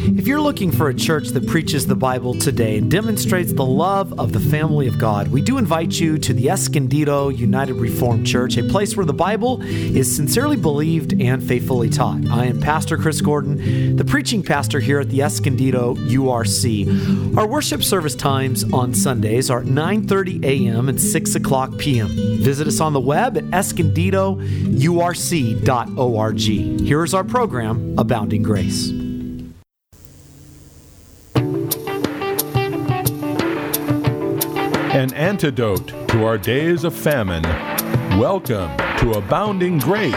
If you're looking for a church that preaches the Bible today and demonstrates the love of the family of God, we do invite you to the Escondido United Reformed Church, a place where the Bible is sincerely believed and faithfully taught. I am Pastor Chris Gordon, the preaching pastor here at the Escondido URC. Our worship service times on Sundays are at 9:30 a.m. and 6 o'clock p.m. Visit us on the web at escondidourc.org. Here is our program, Abounding Grace. An antidote to our days of famine. Welcome to Abounding Grace.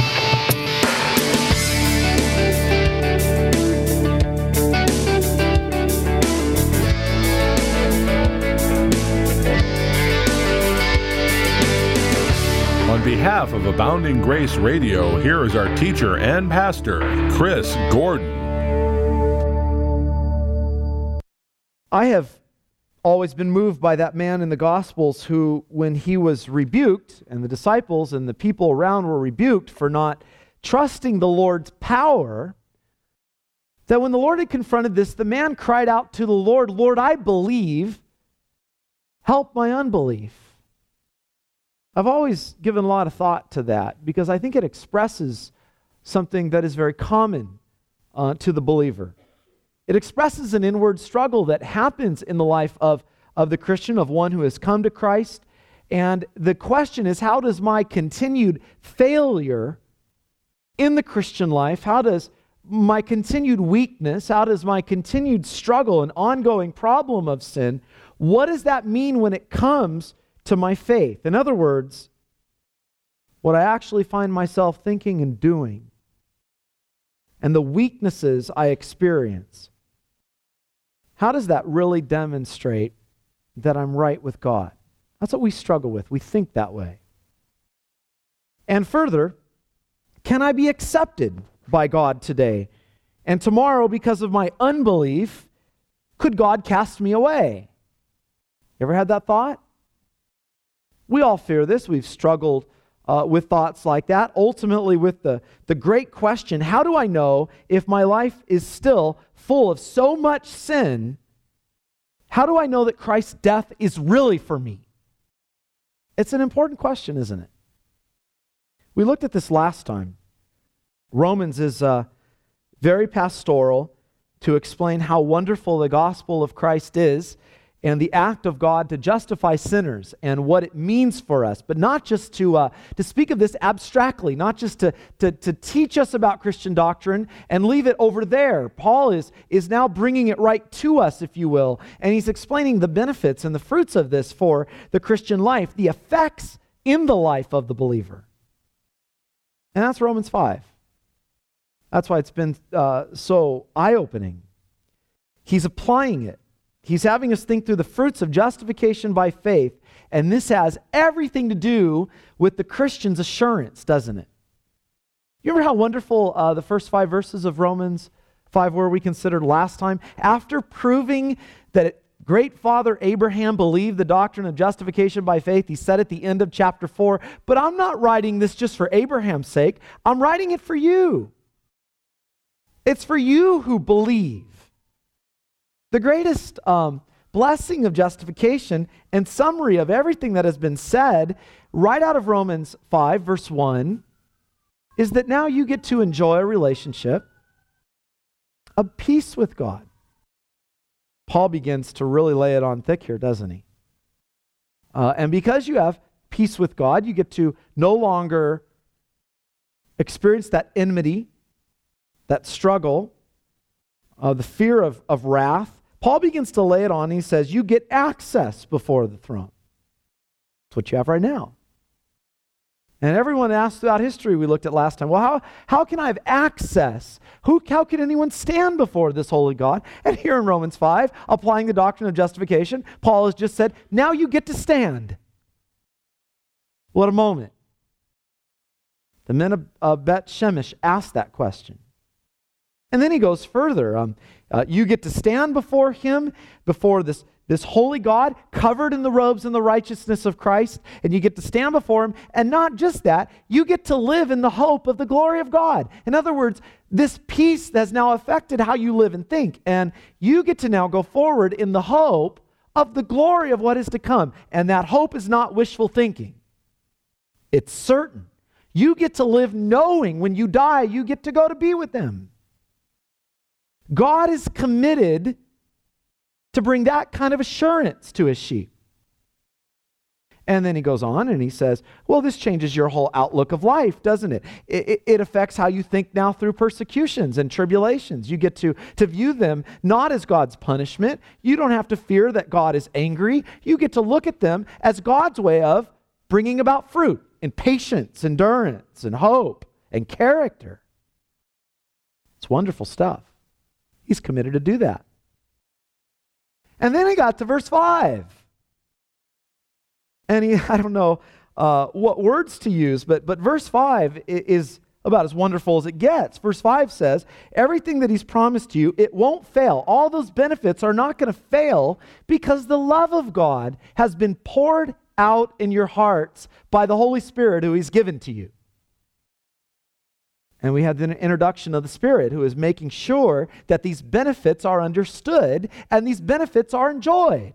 On behalf of Abounding Grace Radio, here is our teacher and pastor, Chris Gordon. I have always been moved by that man in the Gospels who, when he was rebuked, and the disciples and the people around were rebuked for not trusting the Lord's power, that when the Lord had confronted this, the man cried out to the Lord, "Lord, I believe, help my unbelief." I've always given a lot of thought to that because I think it expresses something that is very common to the believer. It expresses an inward struggle that happens in the life of the Christian, of one who has come to Christ. And the question is, how does my continued failure in the Christian life, how does my continued weakness, how does my continued struggle and ongoing problem of sin, what does that mean when it comes to my faith? In other words, what I actually find myself thinking and doing, and the weaknesses I experience, how does that really demonstrate that I'm right with God? That's what we struggle with. We think that way. And further, can I be accepted by God today? And tomorrow, because of my unbelief, could God cast me away? You ever had that thought? We all fear this. We've struggled with thoughts like that. Ultimately, with the great question, how do I know if my life is still full of so much sin? How do I know that Christ's death is really for me? It's an important question, isn't it? We looked at this last time. Romans is very pastoral to explain how wonderful the gospel of Christ is and the act of God to justify sinners and what it means for us, but not just to speak of this abstractly, not just to teach us about Christian doctrine and leave it over there. Paul is now bringing it right to us, if you will, and he's explaining the benefits and the fruits of this for the Christian life, the effects in the life of the believer. And that's Romans 5. That's why it's been so eye-opening. He's applying it. He's having us think through the fruits of justification by faith, and this has everything to do with the Christian's assurance, doesn't it? You remember how wonderful the first 5 verses of Romans 5 were we considered last time? After proving that great father Abraham believed the doctrine of justification by faith, he said at the end of chapter 4, "But I'm not writing this just for Abraham's sake. I'm writing it for you. It's for you who believe." The greatest blessing of justification and summary of everything that has been said right out of Romans 5, verse 1, is that now you get to enjoy a relationship of peace with God. Paul begins to really lay it on thick here, doesn't he? And because you have peace with God, you get to no longer experience that enmity, that struggle, the fear of wrath. Paul begins to lay it on. He says, you get access before the throne. That's what you have right now. And everyone asked throughout history we looked at last time, well, how can I have access? How can anyone stand before this holy God? And here in Romans 5, applying the doctrine of justification, Paul has just said, now you get to stand. What a moment. The men of Bet Shemesh asked that question. And then he goes further. You get to stand before him, before this this holy God covered in the robes and the righteousness of Christ, and you get to stand before him, and not just that, you get to live in the hope of the glory of God. In other words, this peace has now affected how you live and think, and you get to now go forward in the hope of the glory of what is to come. And that hope is not wishful thinking. It's certain. You get to live knowing when you die, you get to go to be with them. God is committed to bring that kind of assurance to his sheep. And then he goes on and he says, well, this changes your whole outlook of life, doesn't it? It affects how you think now through persecutions and tribulations. You get to view them not as God's punishment. You don't have to fear that God is angry. You get to look at them as God's way of bringing about fruit and patience, endurance, and hope, and character. It's wonderful stuff. He's committed to do that. And then he got to verse 5. And I don't know what words to use, but verse 5 is about as wonderful as it gets. Verse 5 says, everything that he's promised you, it won't fail. All those benefits are not going to fail because the love of God has been poured out in your hearts by the Holy Spirit who he's given to you. And we had the introduction of the Spirit who is making sure that these benefits are understood and these benefits are enjoyed.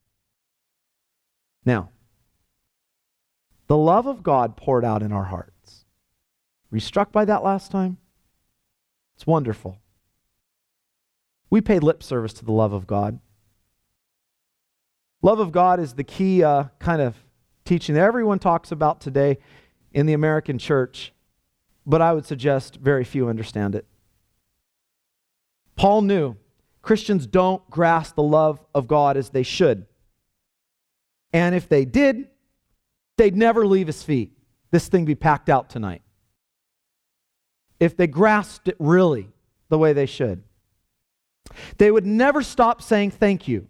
Now, the love of God poured out in our hearts. Were you struck by that last time? It's wonderful. We paid lip service to the love of God. Love of God is the key kind of teaching that everyone talks about today in the American church, but I would suggest very few understand it. Paul knew Christians don't grasp the love of God as they should. And if they did, they'd never leave his feet. This thing be packed out tonight. If they grasped it really the way they should. They would never stop saying thank you.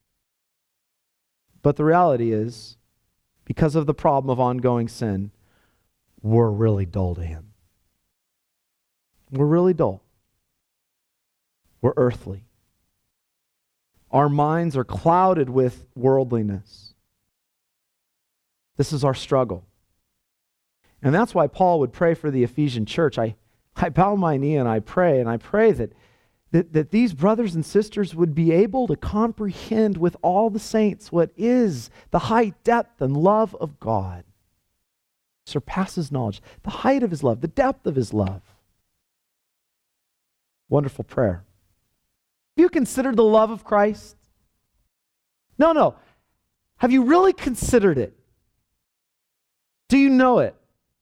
But the reality is, because of the problem of ongoing sin, we're really dull to him. We're really dull. We're earthly. Our minds are clouded with worldliness. This is our struggle. And that's why Paul would pray for the Ephesian church. I bow my knee and I pray that these brothers and sisters would be able to comprehend with all the saints what is the height, depth, and love of God. Surpasses knowledge. The height of his love, the depth of his love. Wonderful prayer. Have you considered the love of Christ? No. Have you really considered it? Do you know it?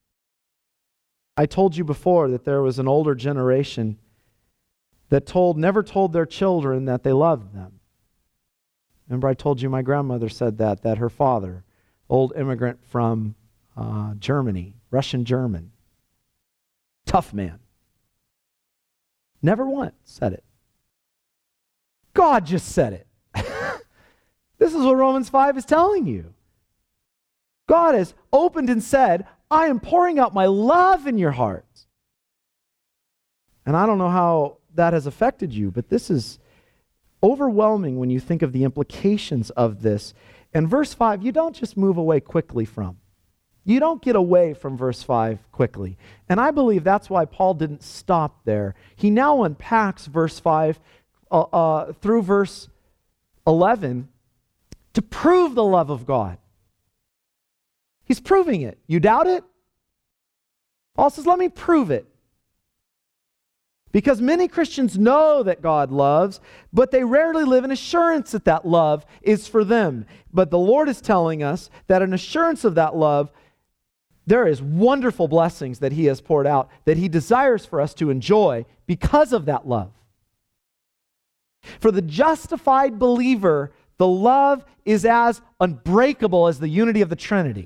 I told you before that there was an older generation that never told their children that they loved them. Remember I told you my grandmother said that her father, old immigrant from Germany, Russian German, tough man, never once said it. God just said it. This is what Romans 5 is telling you. God has opened and said, I am pouring out my love in your hearts. And I don't know how that has affected you, but this is overwhelming when you think of the implications of this. And verse 5, you don't just move away quickly from. You don't get away from verse 5 quickly. And I believe that's why Paul didn't stop there. He now unpacks verse 5 through verse 11 to prove the love of God. He's proving it. You doubt it? Paul says, let me prove it. Because many Christians know that God loves, but they rarely live in assurance that that love is for them. But the Lord is telling us that an assurance of that love, there is wonderful blessings that he has poured out, that he desires for us to enjoy because of that love. For the justified believer, the love is as unbreakable as the unity of the Trinity.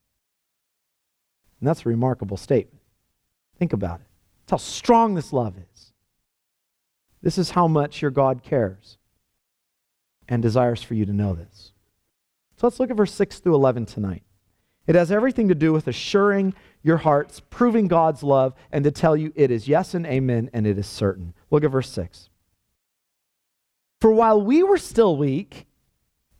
And that's a remarkable statement. Think about it. That's how strong this love is. This is how much your God cares and desires for you to know this. So let's look at verse 6 through 11 tonight. It has everything to do with assuring your hearts, proving God's love, and to tell you it is yes and amen, and it is certain. Look at verse 6. For while we were still weak,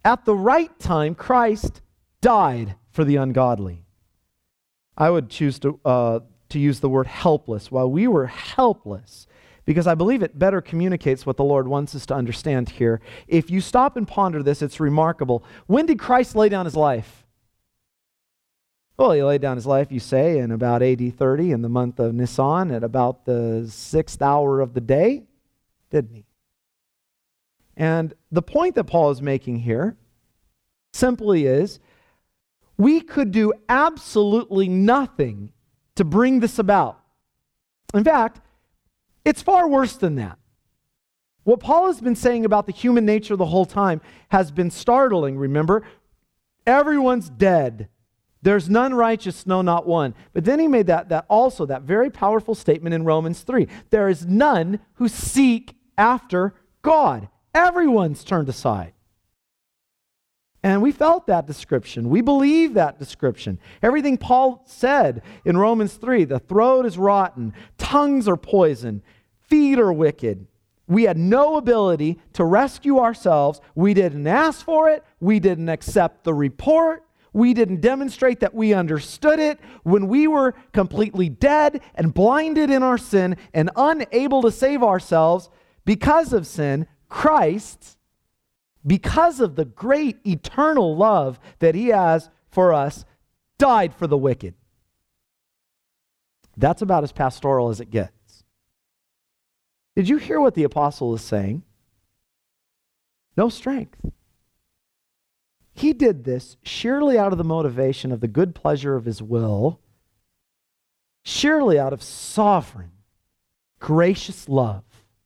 At the right time, Christ died for the ungodly. I would choose to use the word helpless. While we were helpless, because I believe it better communicates what the Lord wants us to understand here. If you stop and ponder this, it's remarkable. When did Christ lay down his life? Well, he laid down his life, you say, in about AD 30 in the month of Nisan at about the 6th hour of the day, didn't he? And the point that Paul is making here simply is, we could do absolutely nothing to bring this about. In fact, it's far worse than that. What Paul has been saying about the human nature the whole time has been startling, remember? Everyone's dead. There's none righteous, no, not one. But then he made that very powerful statement in Romans 3. There is none who seek after God. Everyone's turned aside. And we felt that description. We believe that description. Everything Paul said in Romans 3, the throat is rotten, tongues are poison, feet are wicked. We had no ability to rescue ourselves. We didn't ask for it. We didn't accept the report. We didn't demonstrate that we understood it. When we were completely dead and blinded in our sin and unable to save ourselves because of sin, Christ, because of the great eternal love that he has for us, died for the wicked. That's about as pastoral as it gets. Did you hear what the apostle is saying? No strength. He did this sheerly out of the motivation of the good pleasure of his will, sheerly out of sovereign, gracious love.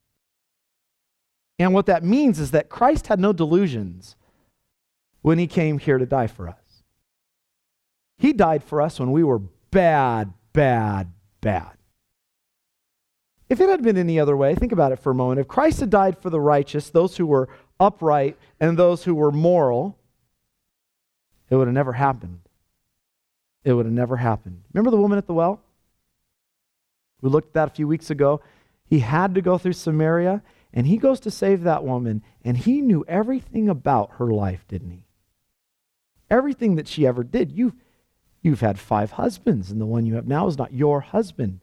And what that means is that Christ had no delusions when he came here to die for us. He died for us when we were bad, bad, bad. If it had been any other way, think about it for a moment. If Christ had died for the righteous, those who were upright and those who were moral, it would have never happened. It would have never happened. Remember the woman at the well? We looked at that a few weeks ago. He had to go through Samaria, and he goes to save that woman, and he knew everything about her life, didn't he? Everything that she ever did. You've had 5 husbands, and the one you have now is not your husband.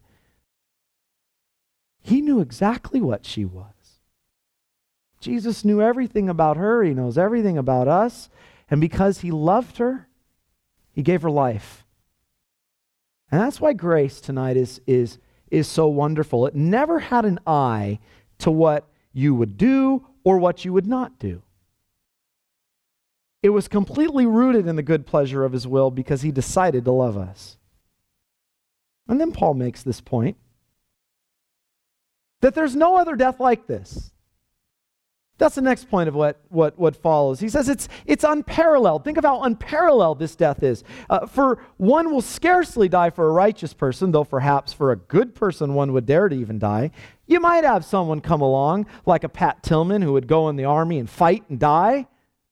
He knew exactly what she was. Jesus knew everything about her. He knows everything about us. And because he loved her, he gave her life. And that's why grace tonight is so wonderful. It never had an eye to what you would do or what you would not do. It was completely rooted in the good pleasure of his will because he decided to love us. And then Paul makes this point, that there's no other death like this. That's the next point of what follows. He says it's unparalleled. Think of how unparalleled this death is. For one will scarcely die for a righteous person, though perhaps for a good person one would dare to even die. You might have someone come along, like a Pat Tillman, who would go in the army and fight and die.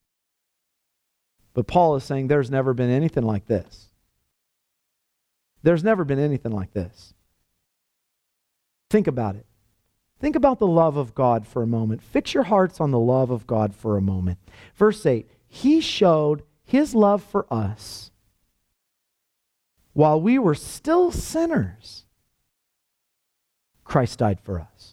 But Paul is saying there's never been anything like this. There's never been anything like this. Think about it. Think about the love of God for a moment. Fix your hearts on the love of God for a moment. Verse 8, he showed his love for us while we were still sinners. Christ died for us.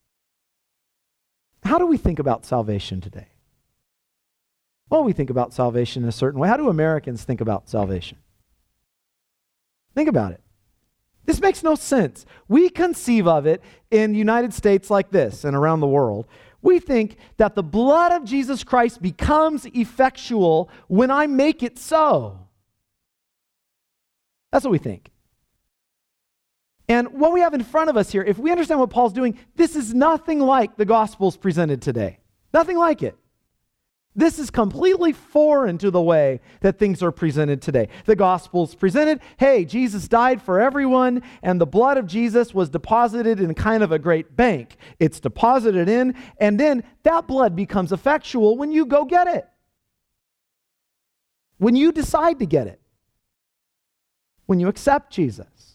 How do we think about salvation today? Well, we think about salvation in a certain way. How do Americans think about salvation? Think about it. This makes no sense. We conceive of it in the United States like this and around the world. We think that the blood of Jesus Christ becomes effectual when I make it so. That's what we think. And what we have in front of us here, if we understand what Paul's doing, this is nothing like the Gospels presented today. Nothing like it. This is completely foreign to the way that things are presented today. The Gospel's presented, hey, Jesus died for everyone, and the blood of Jesus was deposited in kind of a great bank. It's deposited in, and then that blood becomes effectual when you go get it. When you decide to get it. When you accept Jesus.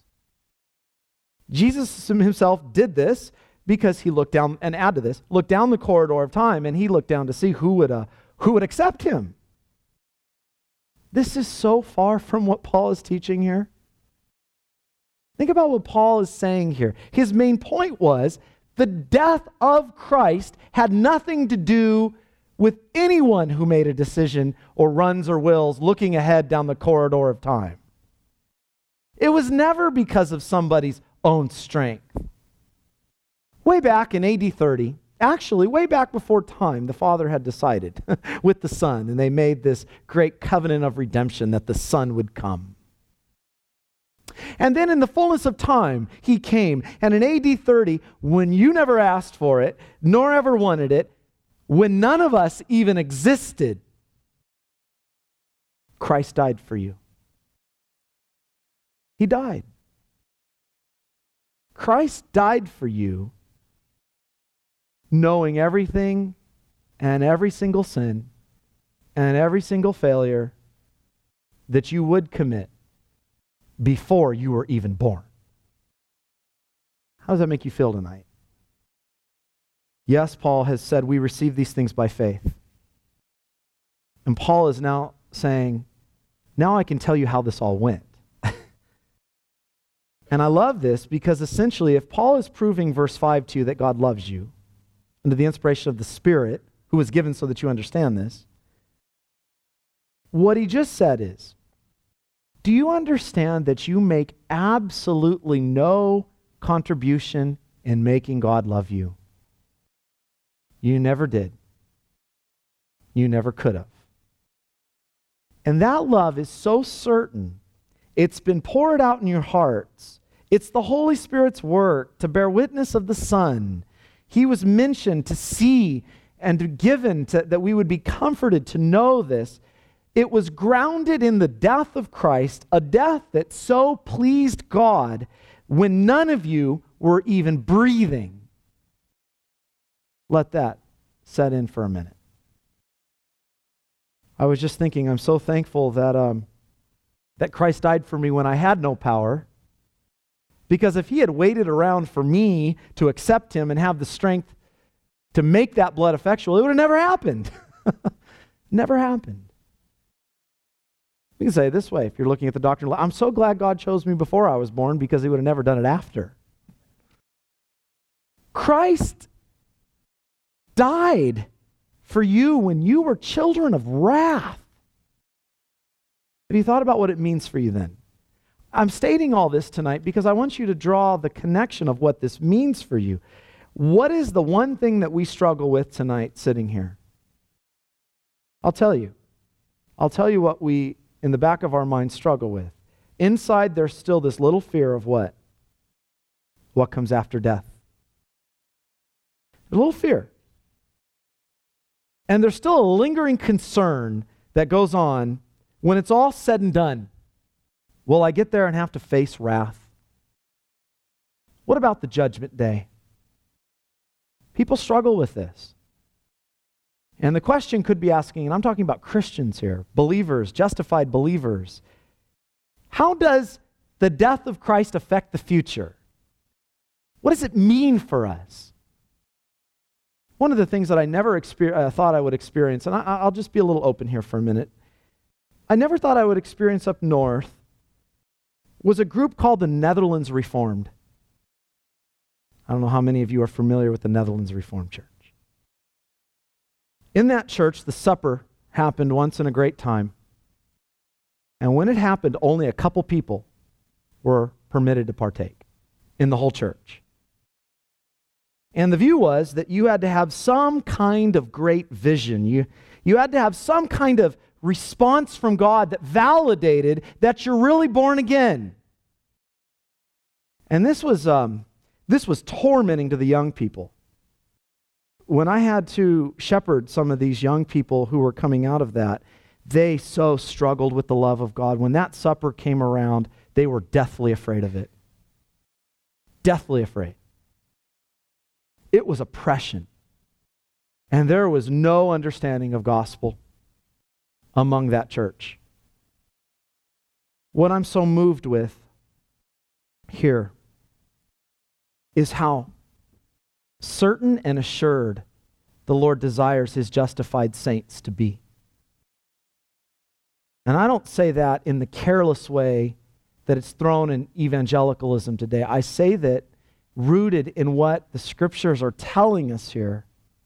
Jesus himself did this because he looked down, and add to this, looked down the corridor of time, and he looked down to see who would accept him. this is so far from what Paul is teaching here. Think about what Paul is saying here. His main point was the death of Christ had nothing to do with anyone who made a decision or runs or wills looking ahead down the corridor of time. It was never because of somebody's own strength. Way back in AD 30, actually way back before time, the Father had decided with the Son, and they made this great covenant of redemption that the Son would come. And then in the fullness of time, he came. And in AD 30, when you never asked for it, nor ever wanted it, when none of us even existed, Christ died for you. He died. Christ died for you, knowing everything and every single sin and every single failure that you would commit before you were even born. How does that make you feel tonight? Yes, Paul has said we receive these things by faith. And Paul is now saying, now I can tell you how this all went. And I love this because essentially if Paul is proving verse 5 to you that God loves you under the inspiration of the Spirit who was given so that you understand this, what he just said is, do you understand that you make absolutely no contribution in making God love you? You never did. You never could have. And that love is so certain. It's been poured out in your hearts. It's the Holy Spirit's work to bear witness of the Son. He was mentioned to see and given that we would be comforted to know this. It was grounded in the death of Christ, a death that so pleased God when none of you were even breathing. Let that set in for a minute. I was just thinking, I'm so thankful that Christ died for me when I had no power. Because if he had waited around for me to accept him and have the strength to make that blood effectual, it would have never happened. Never happened. We can say it this way, if you're looking at the doctrine, I'm so glad God chose me before I was born because he would have never done it after. Christ died for you when you were children of wrath. Have you thought about what it means for you then? I'm stating all this tonight because I want you to draw the connection of what this means for you. What is the one thing that we struggle with tonight sitting here? I'll tell you. I'll tell you what we, in the back of our minds, struggle with. Inside, there's still this little fear of what? What comes after death. A little fear. And there's still a lingering concern that goes on when it's all said and done. Will I get there and have to face wrath? What about the judgment day? People struggle with this. And the question could be asking, and I'm talking about Christians here, believers, justified believers. How does the death of Christ affect the future? What does it mean for us? One of the things that I never thought I would experience, and I'll just be a little open here for a minute. I never thought I would experience up north was a group called the Netherlands Reformed. I don't know how many of you are familiar with the Netherlands Reformed Church. In that church, the supper happened once in a great time. And when it happened, only a couple people were permitted to partake in the whole church. And the view was that you had to have some kind of great vision. You had to have some kind of response from God that validated that you're really born again. And this was tormenting to the young people. When I had to shepherd some of these young people who were coming out of that, they so struggled with the love of God. When that supper came around, they were deathly afraid of it. Deathly afraid. It was oppression. And there was no understanding of gospel among that church. What I'm so moved with here is how certain and assured the Lord desires his justified saints to be. And I don't say that in the careless way that it's thrown in evangelicalism today. I say that rooted in what the scriptures are telling us here.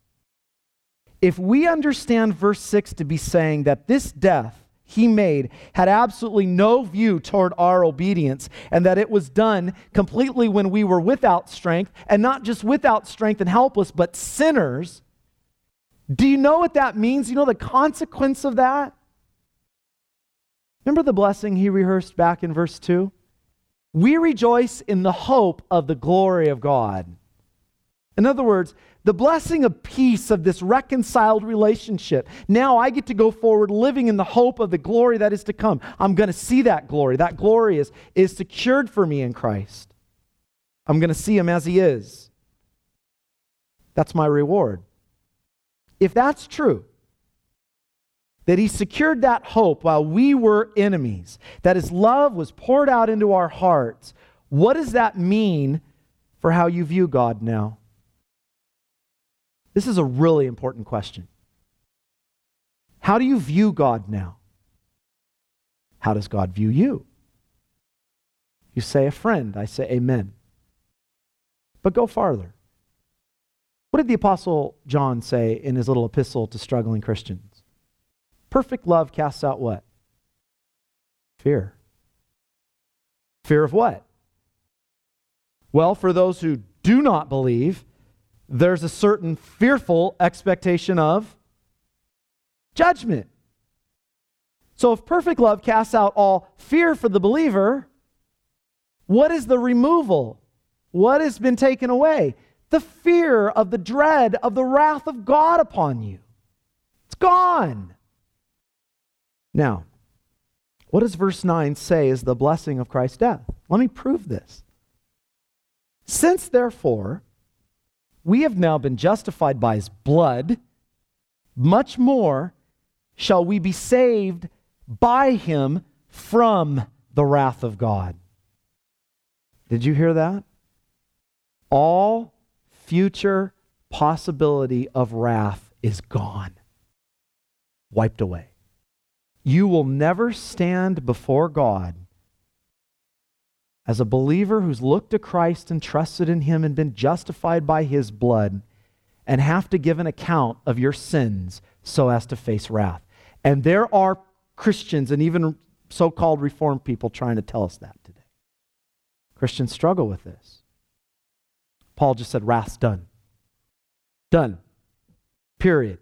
If we understand verse 6 to be saying that this death he made had absolutely no view toward our obedience, and that it was done completely when we were without strength, and not just without strength and helpless, but sinners, do you know what that means? You know the consequence of that? Remember the blessing he rehearsed back in verse 2? We rejoice in the hope of the glory of God. In other words, the blessing of peace of this reconciled relationship. Now I get to go forward living in the hope of the glory that is to come. I'm going to see that glory. That glory is secured for me in Christ. I'm going to see him as he is. That's my reward. If that's true, that he secured that hope while we were enemies, that his love was poured out into our hearts, what does that mean for how you view God now? This is a really important question. How do you view God now? How does God view you? You say a friend, I say amen. But go farther. What did the Apostle John say in his little epistle to struggling Christians? Perfect love casts out what? Fear. Fear of what? Well, for those who do not believe, there's a certain fearful expectation of judgment. So if perfect love casts out all fear for the believer, what is the removal? What has been taken away? The fear of the dread of the wrath of God upon you. It's gone. Now, what does verse 9 say is the blessing of Christ's death? Let me prove this. Since, therefore, we have now been justified by his blood, much more shall we be saved by him from the wrath of God. Did you hear that? All future possibility of wrath is gone, wiped away. You will never stand before God as a believer who's looked to Christ and trusted in him and been justified by his blood and have to give an account of your sins so as to face wrath. And there are Christians and even so-called Reformed people trying to tell us that today. Christians struggle with this. Paul just said, wrath's done. Done. Period.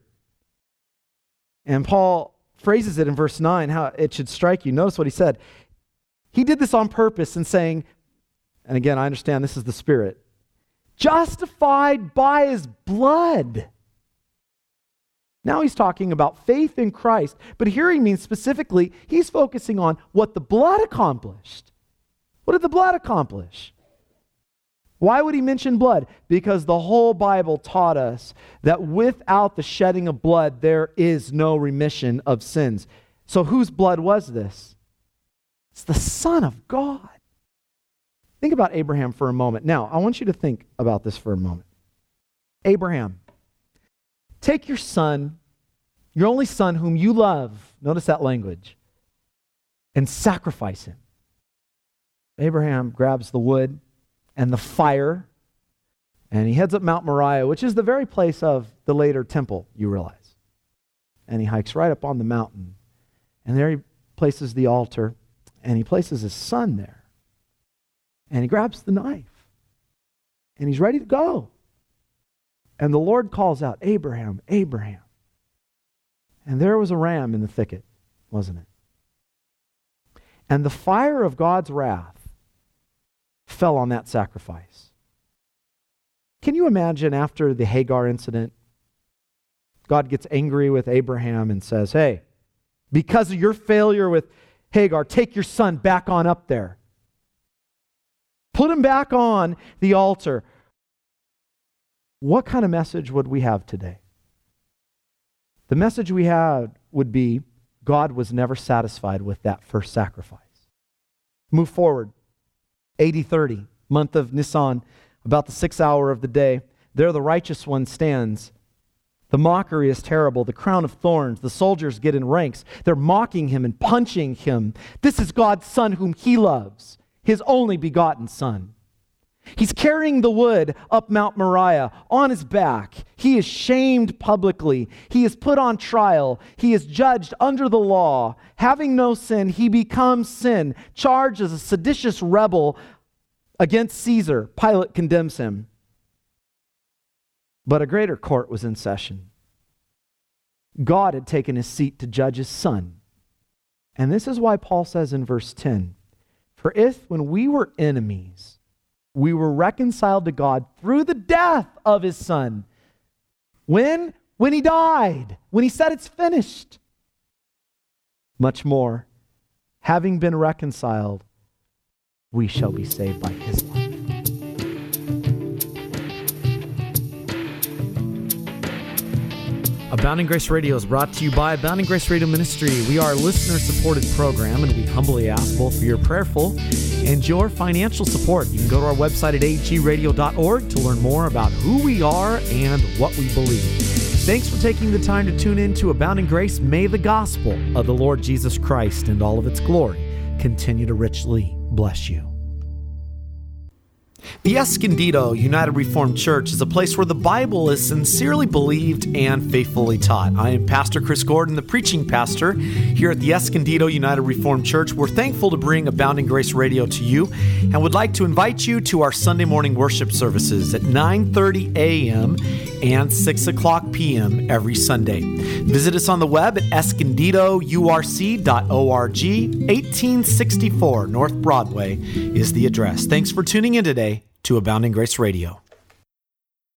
And Paul phrases it in verse 9, how it should strike you. Notice what he said. He did this on purpose in saying, and again, I understand this is the Spirit, justified by his blood. Now he's talking about faith in Christ, but here he means specifically, he's focusing on what the blood accomplished. What did the blood accomplish? Why would he mention blood? Because the whole Bible taught us that without the shedding of blood, there is no remission of sins. So whose blood was this? It's the Son of God. Think about Abraham for a moment. Now, I want you to think about this for a moment. Abraham, take your son, your only son whom you love, notice that language, and sacrifice him. Abraham grabs the wood and the fire, and he heads up Mount Moriah, which is the very place of the later temple, you realize. And he hikes right up on the mountain, and there he places the altar, and he places his son there. And he grabs the knife, and he's ready to go. And the Lord calls out, Abraham, Abraham. And there was a ram in the thicket, wasn't it? And the fire of God's wrath fell on that sacrifice. Can you imagine after the Hagar incident, God gets angry with Abraham and says, hey, because of your failure with Hagar, take your son back on up there. Put him back on the altar. What kind of message would we have today? The message we had would be God was never satisfied with that first sacrifice. Move forward. AD 30, month of Nisan, about the 6th hour of the day. There the righteous one stands The mockery is terrible. The crown of thorns. The soldiers get in ranks. They're mocking him and punching him. This is God's Son whom he loves, his only begotten Son. He's carrying the wood up Mount Moriah on his back. He is shamed publicly. He is put on trial. He is judged under the law. Having no sin, he becomes sin, charged as a seditious rebel against Caesar. Pilate condemns him. But a greater court was in session. God had taken his seat to judge his Son. And this is why Paul says in verse 10, "For if when we were enemies, we were reconciled to God through the death of his Son." When? When he died. When he said it's finished. Much more, having been reconciled, we shall be saved by his life. Abounding Grace Radio is brought to you by Abounding Grace Radio Ministry. We are a listener-supported program, and we humbly ask both for your prayerful and your financial support. You can go to our website at agradio.org to learn more about who we are and what we believe. Thanks for taking the time to tune in to Abounding Grace. May the gospel of the Lord Jesus Christ and all of its glory continue to richly bless you. The Escondido United Reformed Church is a place where the Bible is sincerely believed and faithfully taught. I am Pastor Chris Gordon, the preaching pastor here at the Escondido United Reformed Church. We're thankful to bring Abounding Grace Radio to you and would like to invite you to our Sunday morning worship services at 9:30 a.m. and 6 o'clock p.m. every Sunday. Visit us on the web at escondidourc.org. 1864 North Broadway is the address. Thanks for tuning in today to Abounding Grace Radio.